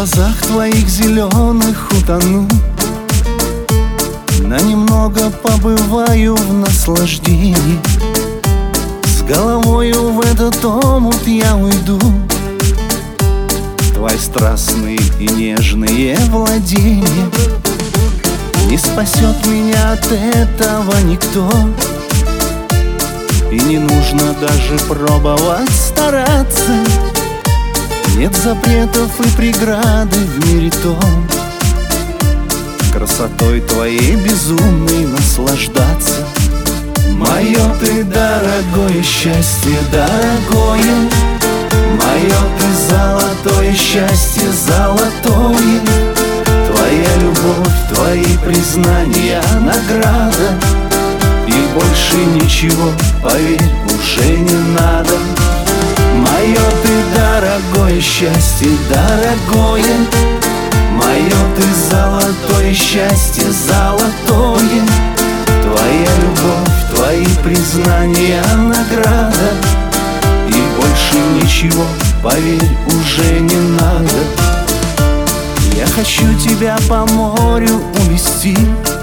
глазах твоих зеленых утону, на немного побываю в наслаждении. С головою в этот омут я уйду, твои страстные и нежные владения. Не спасет меня от этого никто, и не нужно даже пробовать стараться. Нет запретов и преграды в мире том, красотой твоей безумной наслаждаться. Мое ты дорогое счастье, дорогое, мое ты золотое счастье, золотое. Твоя любовь, твои признания, награда, и больше ничего, поверь, уже не надо. Мое ты дорогое счастье, дорогое, мое ты золотое счастье, золотое. Твоя любовь, твои признания, награда, и больше ничего, поверь, уже не надо. Я хочу тебя по морю увести,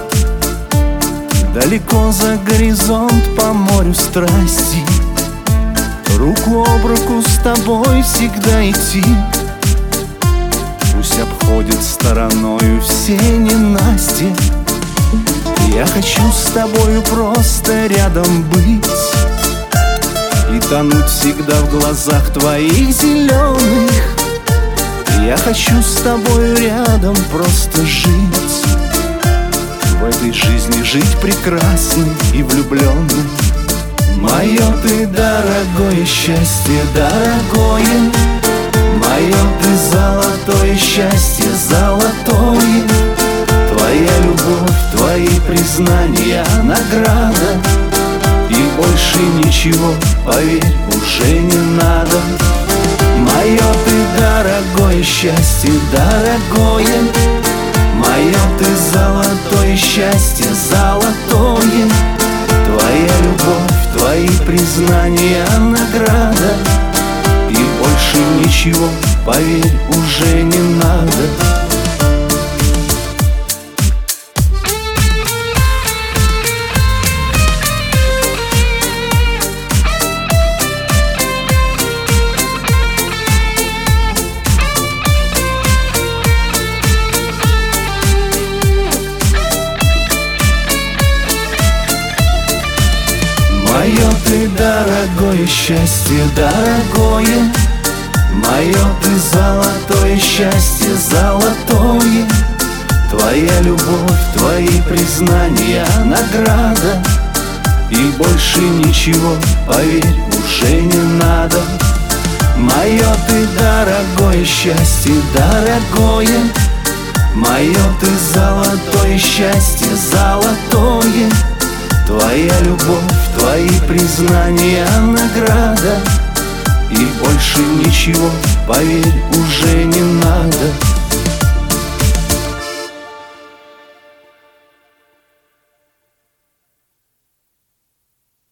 далеко за горизонт по морю страсти. Руку об руку с тобой всегда идти, пусть обходят стороною все ненастья. Я хочу с тобою просто рядом быть и тонуть всегда в глазах твоих зеленых. Я хочу с тобою рядом просто жить, в этой жизни жить прекрасной и влюбленной. Мое ты дорогое счастье, дорогое, мое ты золотое счастье, золотое. Твоя любовь, твои признания, награда, и больше ничего, поверь, уже не надо. Мое ты дорогое счастье, дорогое, мое ты золотое счастье, золотое. Твоя любовь, твои признания, награда, и больше ничего, поверь, уже не надо. Мое ты дорогое счастье, дорогое, мое ты золотое счастье, золотое. Твоя любовь, твои признания, награда, и больше ничего, поверь, уже не надо. Мое ты дорогое счастье, дорогое, мое ты золотое счастье, золотое. Твоя любовь, твои признания, награда, и больше ничего, поверь, уже не надо.